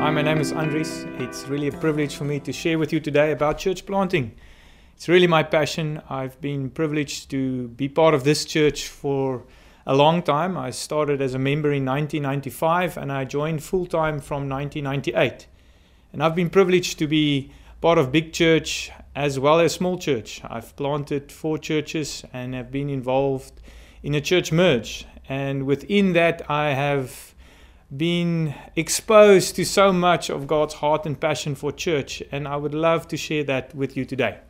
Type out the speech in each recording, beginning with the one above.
Hi, my name is Andries. It's really a privilege for me to share with you today about church planting. It's really my passion. I've been privileged to be part of this church for a long time. I started as a member in 1995 and I joined full-time from 1998. And I've been privileged to be part of big church as well as small church. I've planted 4 churches and have been involved in a church merge. And within that, I have been exposed to so much of God's heart and passion for church, and I would love to share that with you today.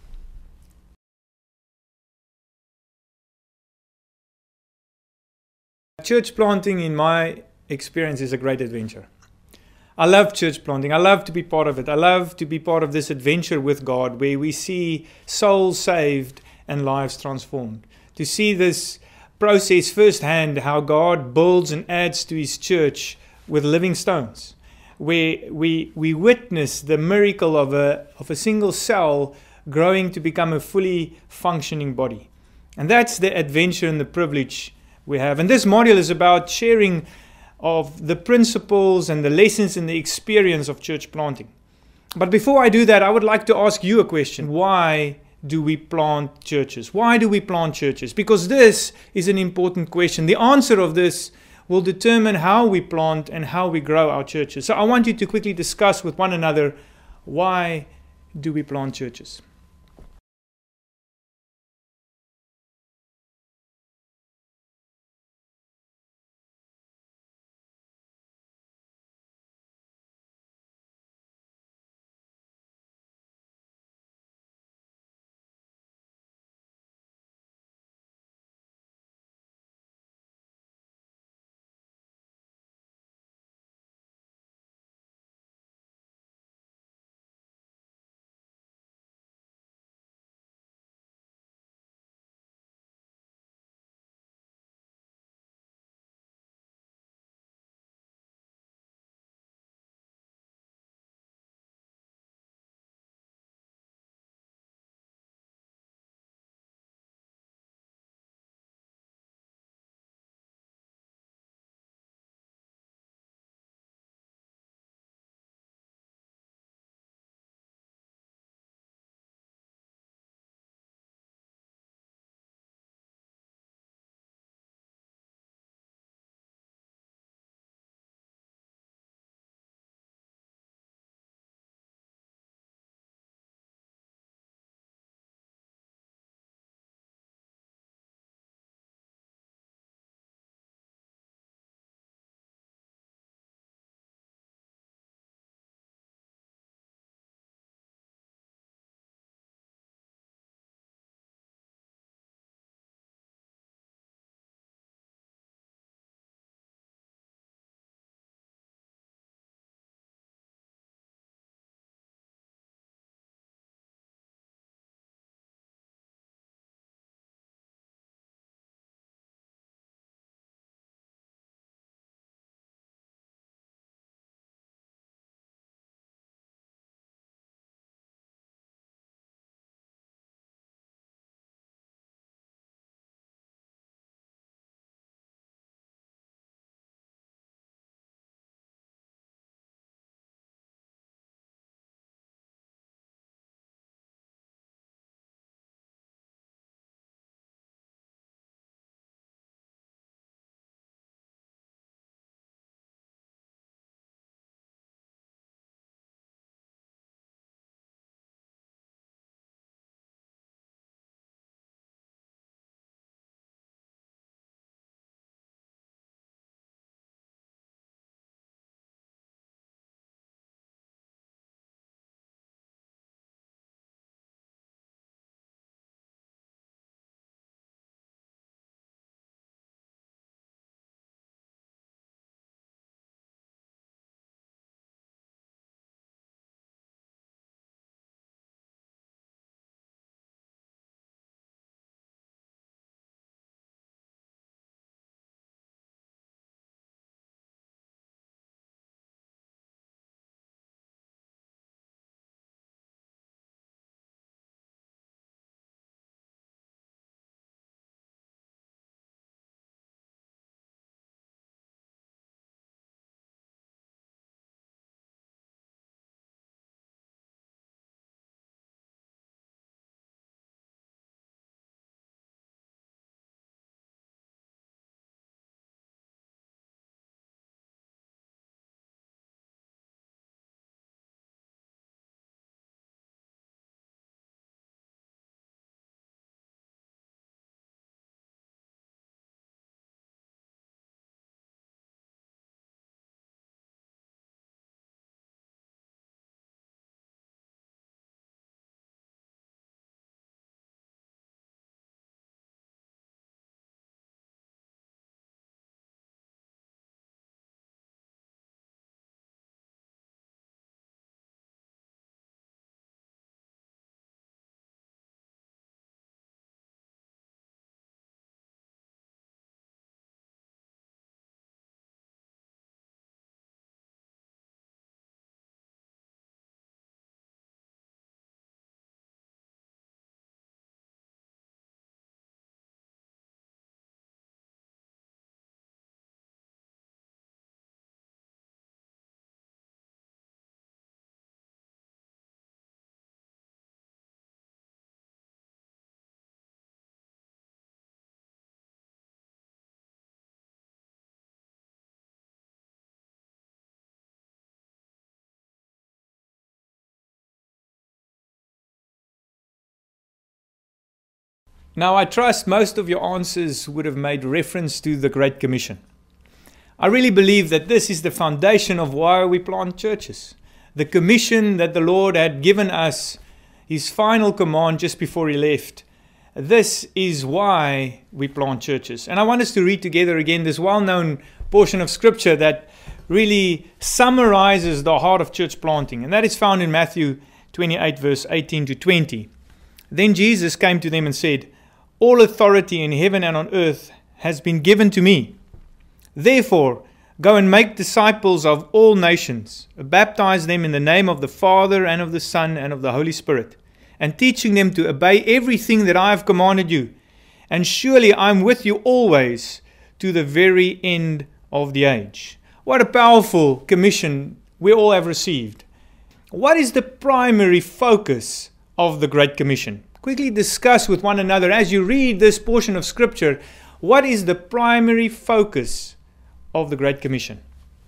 Church planting, in my experience, is a great adventure. I love church planting. I love to be part of it. I love to be part of this adventure with God where we see souls saved and lives transformed. To see this process firsthand, how God builds and adds to His church with living stones, where we witness the miracle of a single cell growing to become a fully functioning body. And that's the adventure and the privilege we have. And this module is about sharing of the principles and the lessons and the experience of church planting. But before I do that, I would like to ask you a question. Why do we plant churches? Why do we plant churches? Because this is an important question. The answer of this will determine how we plant and how we grow our churches. So I want you to quickly discuss with one another, why do we plant churches? Now, I trust most of your answers would have made reference to the Great Commission. I really believe that this is the foundation of why we plant churches. The commission that the Lord had given us, His final command just before He left. This is why we plant churches. And I want us to read together again this well-known portion of Scripture that really summarizes the heart of church planting. And that is found in Matthew 28, verse 18 to 20. Then Jesus came to them and said, "All authority in heaven and on earth has been given to me. Therefore, go and make disciples of all nations, baptize them in the name of the Father and of the Son and of the Holy Spirit, and teaching them to obey everything that I have commanded you. And surely I am with you always to the very end of the age." What a powerful commission we all have received. What is the primary focus of the Great Commission? Quickly discuss with one another as you read this portion of Scripture, what is the primary focus of the Great Commission?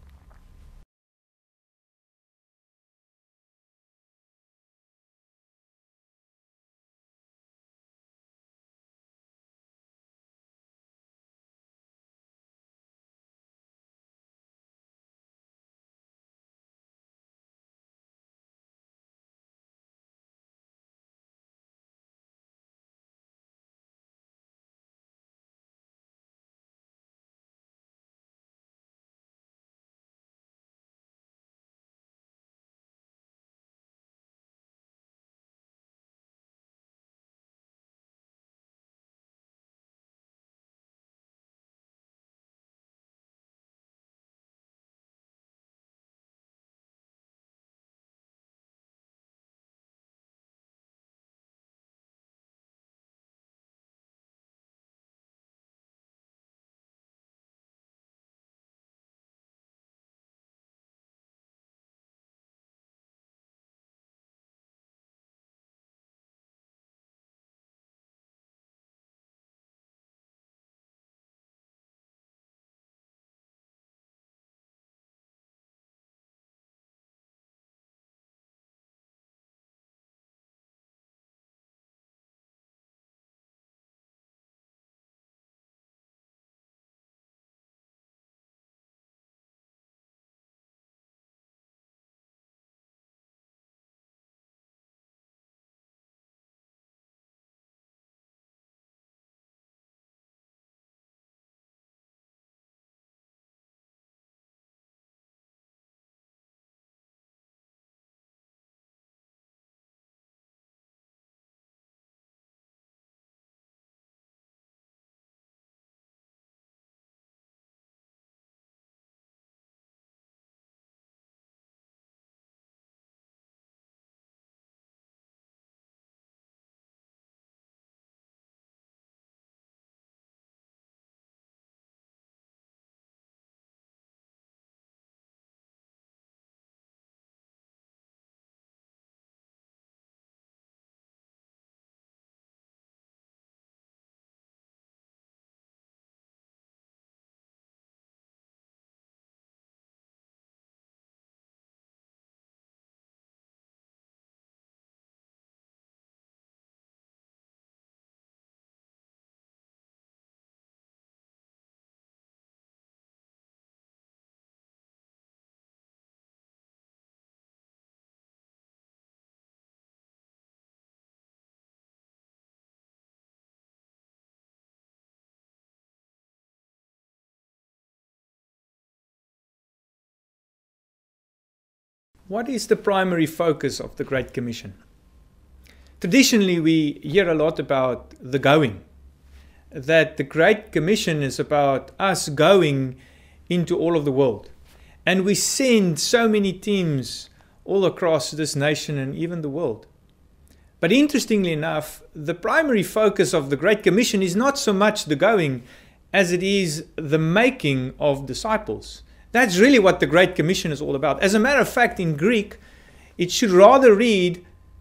What is the primary focus of the Great Commission? Traditionally, we hear a lot about the going, that the Great Commission is about us going into all of the world. And we send so many teams all across this nation and even the world. But interestingly enough, the primary focus of the Great Commission is not so much the going as it is the making of disciples. That's really what the Great Commission is all about. As a matter of fact, in Greek, it should rather read,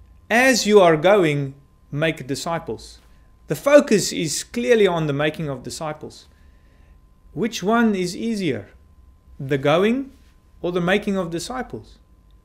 "As you are going, make disciples." The focus is clearly on the making of disciples. Which one is easier, the going or the making of disciples?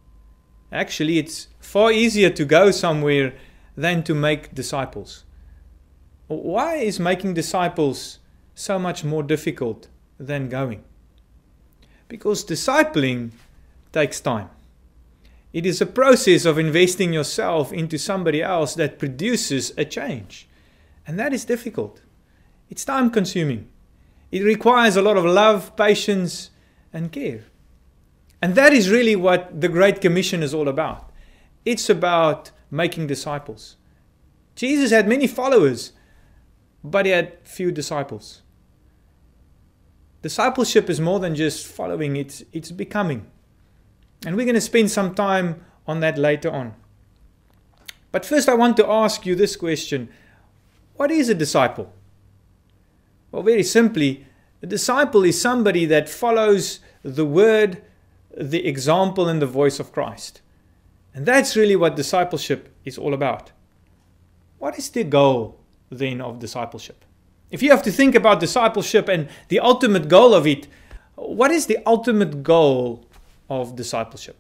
Actually, it's far easier to go somewhere than to make disciples. Why is making disciples so much more difficult than going? Because discipling takes time. It is a process of investing yourself into somebody else that produces a change. And that is difficult. It's time consuming. It requires a lot of love, patience, and care. And that is really what the Great Commission is all about. It's about making disciples. Jesus had many followers, but he had few disciples. Discipleship is more than just following, it's becoming. And we're going to spend some time on that later on. But first I want to ask you this question. What is a disciple? Well, very simply, a disciple is somebody that follows the word, the example, and the voice of Christ. And that's really what discipleship is all about. What is the goal then of discipleship? If you have to think about discipleship and the ultimate goal of it, what is the ultimate goal of discipleship?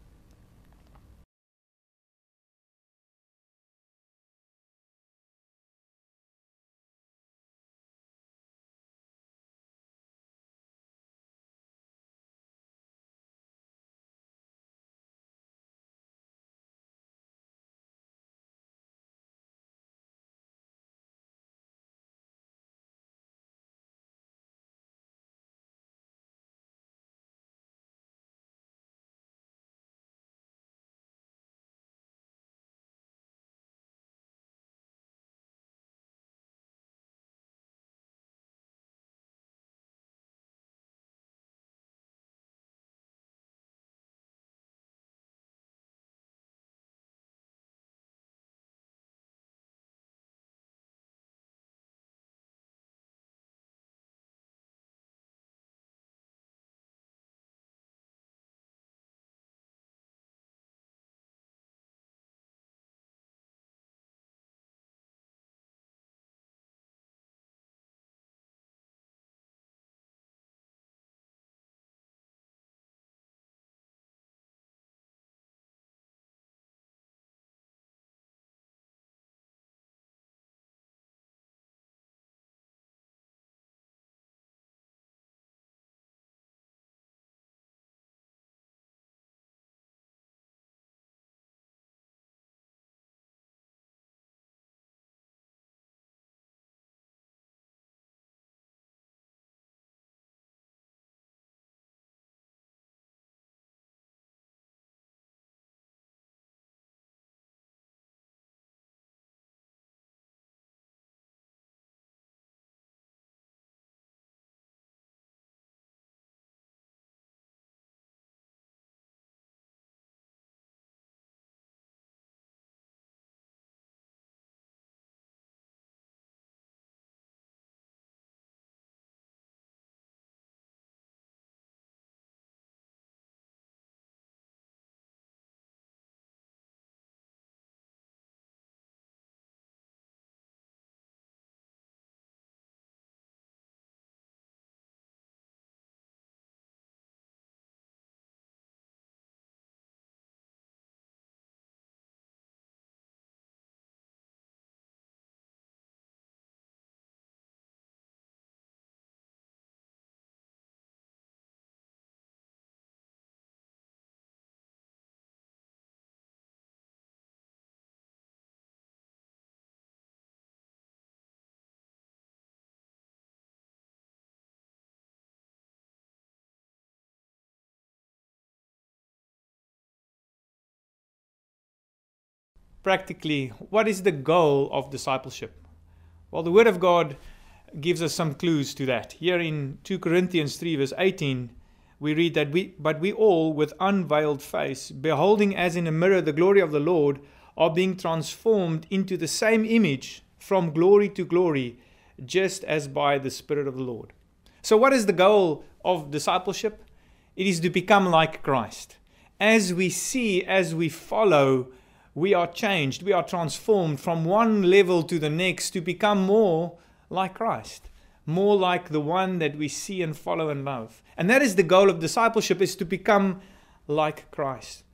Practically, what is the goal of discipleship? Well, the Word of God gives us some clues to that. Here in 2 Corinthians 3 verse 18, we read that we all with unveiled face, beholding as in a mirror the glory of the Lord, are being transformed into the same image from glory to glory, just as by the Spirit of the Lord. So what is the goal of discipleship? It is to become like Christ. As we see, as we follow, we are changed, we are transformed from one level to the next to become more like Christ, more like the one that we see and follow and love. And that is the goal of discipleship, is to become like Christ.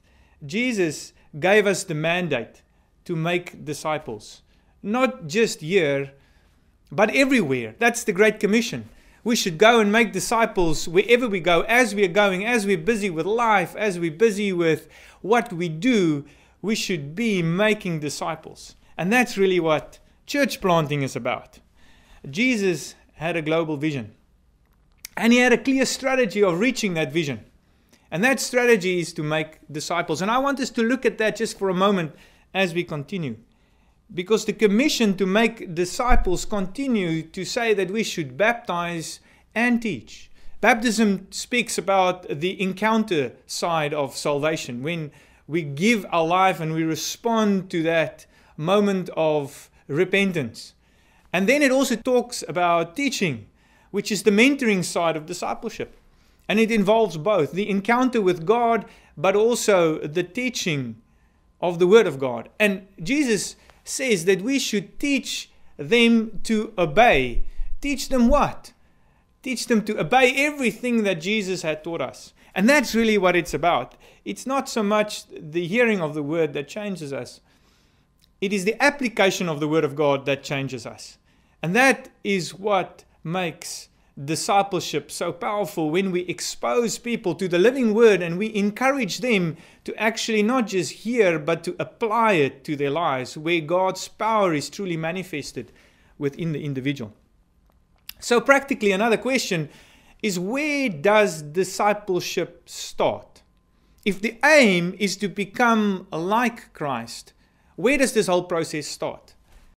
Jesus gave us the mandate to make disciples, not just here, but everywhere. That's the Great Commission. We should go and make disciples wherever we go, as we are going, as we're busy with life, as we're busy with what we do. We should be making disciples. And that's really what church planting is about. Jesus had a global vision. And he had a clear strategy of reaching that vision. And that strategy is to make disciples. And I want us to look at that just for a moment as we continue. Because the commission to make disciples continue to say that we should baptize and teach. Baptism speaks about the encounter side of salvation, when we give our life and we respond to that moment of repentance. And then it also talks about teaching, which is the mentoring side of discipleship. And it involves both the encounter with God, but also the teaching of the Word of God. And Jesus says that we should teach them to obey. Teach them what? Teach them to obey everything that Jesus had taught us. And that's really what it's about. It's not so much the hearing of the Word that changes us. It is the application of the Word of God that changes us. And that is what makes discipleship so powerful, when we expose people to the living Word and we encourage them to actually not just hear, but to apply it to their lives, where God's power is truly manifested within the individual. So practically, another question is, where does discipleship start? If the aim is to become like Christ, where does this whole process start?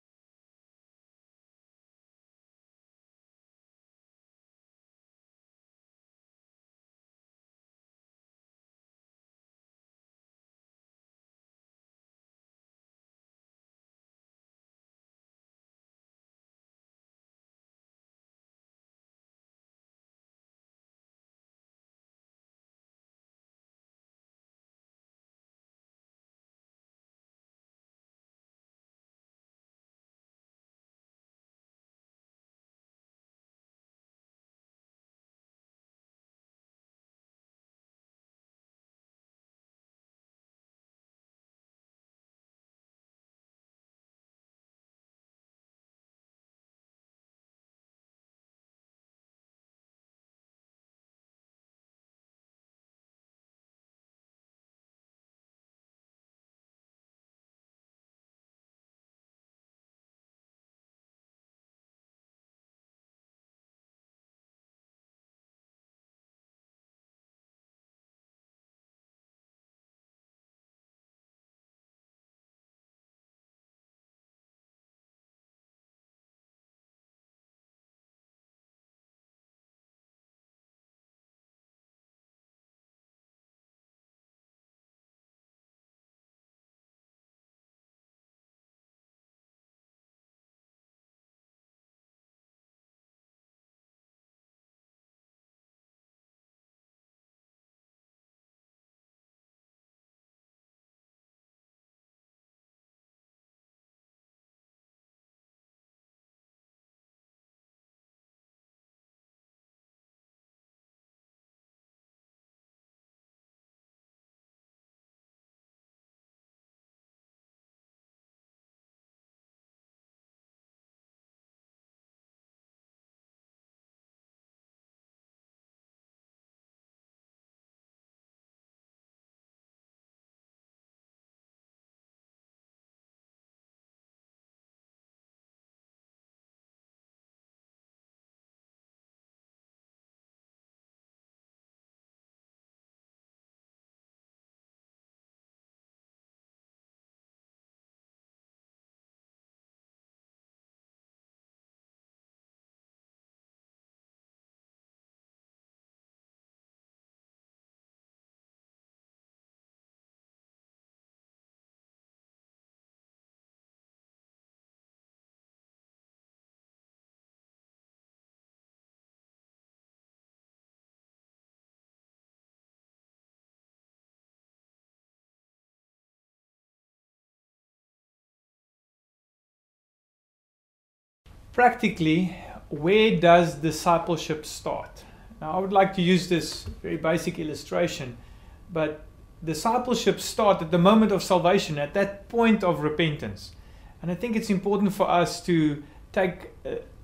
Practically, where does discipleship start? Now, I would like to use this very basic illustration, but discipleship starts at the moment of salvation, at that point of repentance. And I think it's important for us to take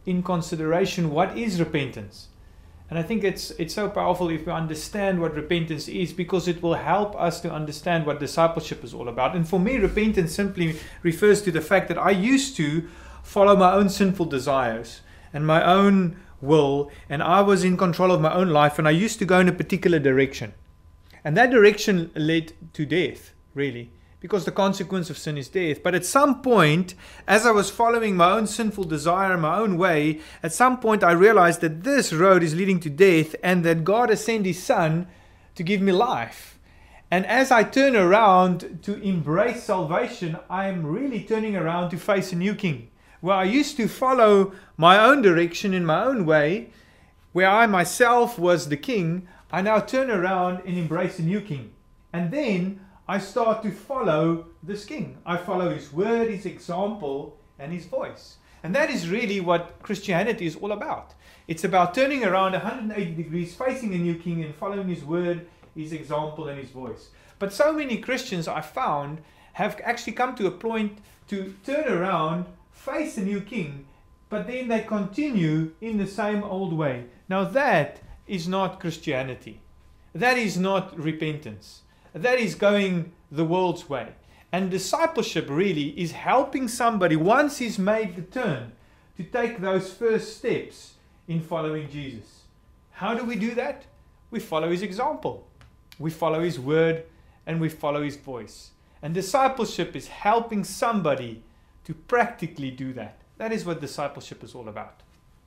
in consideration what is repentance. And I think it's so powerful if we understand what repentance is, because it will help us to understand what discipleship is all about. And for me, repentance simply refers to the fact that I used to follow my own sinful desires and my own will, and I was in control of my own life, and I used to go in a particular direction. And that direction led to death, really, because the consequence of sin is death. But at some point, as I was following my own sinful desire, my own way, at some point I realized that this road is leading to death, and that God has sent His Son to give me life. And as I turn around to embrace salvation, I'm really turning around to face a new King. Where I used to follow my own direction in my own way, where I myself was the king, I now turn around and embrace a new King. And then I start to follow this King. I follow His word, His example, and His voice. And that is really what Christianity is all about. It's about turning around 180 degrees, facing a new King, and following His word, His example, and His voice. But so many Christians, I found, have actually come to a point to turn around, face a new King, but then they continue in the same old way. Now that is not Christianity. That is not repentance. That is going the world's way. And discipleship really is helping somebody, once he's made the turn, to take those first steps in following Jesus. How do we do that? We follow His example. We follow His word, and we follow His voice. And discipleship is helping somebody to practically do that. That is what discipleship is all about.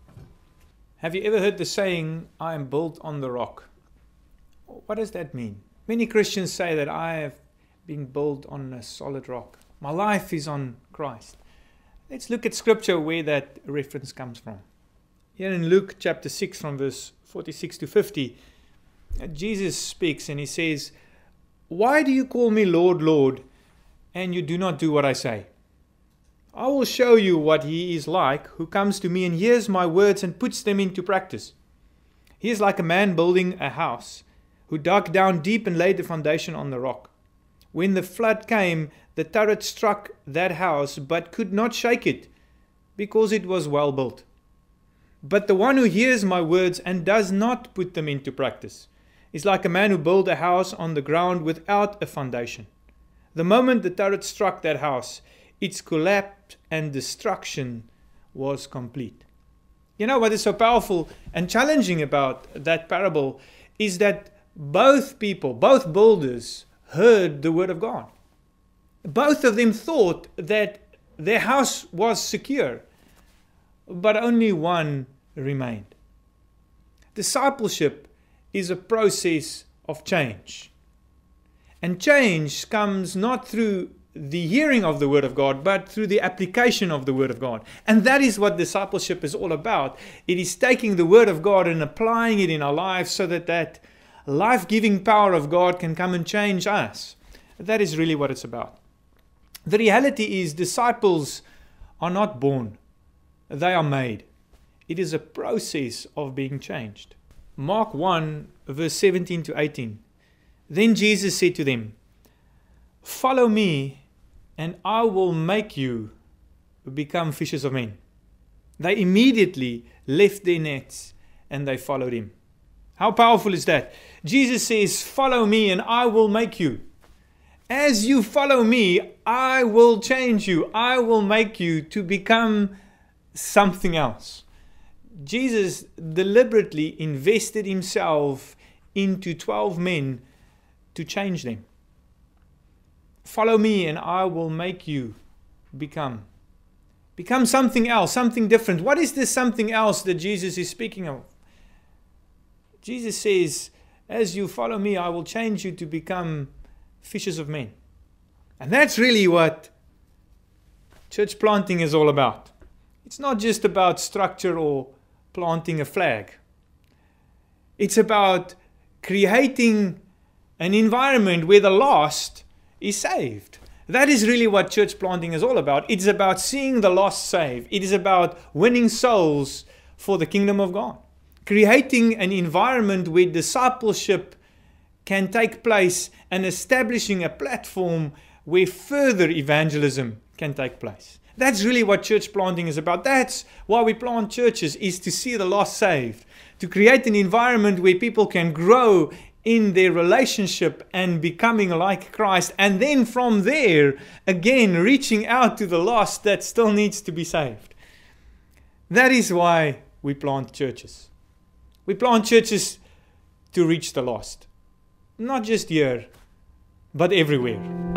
Have you ever heard the saying, I am built on the rock? What does that mean? Many Christians say that I have been built on a solid rock. My life is on Christ. Let's look at scripture where that reference comes from. Here in Luke chapter 6 from verse 46 to 50, Jesus speaks and He says, "Why do you call me Lord, Lord, and you do not do what I say? I will show you what he is like who comes to me and hears my words and puts them into practice. He is like a man building a house, who dug down deep and laid the foundation on the rock. When the flood came, the turret struck that house, but could not shake it, because it was well built. But the one who hears my words and does not put them into practice is like a man who built a house on the ground without a foundation. The moment the turret struck that house, its collapse and destruction was complete." You know what is so powerful and challenging about that parable is that both people, both builders, heard the word of God. Both of them thought that their house was secure, but only one remained. Discipleship is a process of change. And change comes not through the hearing of the Word of God, but through the application of the Word of God. And that is what discipleship is all about. It is taking the Word of God and applying it in our lives so that that life-giving power of God can come and change us. That is really what it's about. The reality is disciples are not born. They are made. It is a process of being changed. Mark 1, verse 17 to 18. Then Jesus said to them, "Follow me, and I will make you become fishers of men." They immediately left their nets and they followed Him. How powerful is that? Jesus says, "Follow me, and I will make you." As you follow me, I will change you. I will make you to become something else. Jesus deliberately invested Himself into 12 men to change them. Follow me and I will make you become something else, something different. What is this something else that Jesus is speaking of? Jesus says, as you follow me, I will change you to become fishers of men. And that's really what church planting is all about. It's not just about structure or planting a flag. It's about creating an environment where the lost is saved. That is really what church planting is all about. It's about seeing the lost saved. It is about winning souls for the kingdom of God. Creating an environment where discipleship can take place and establishing a platform where further evangelism can take place. That's really what church planting is about. That's why we plant churches, is to see the lost saved, to create an environment where people can grow in their relationship and becoming like Christ, and then from there, again, reaching out to the lost that still needs to be saved. That is why we plant churches. We plant churches to reach the lost. Not just here, but everywhere.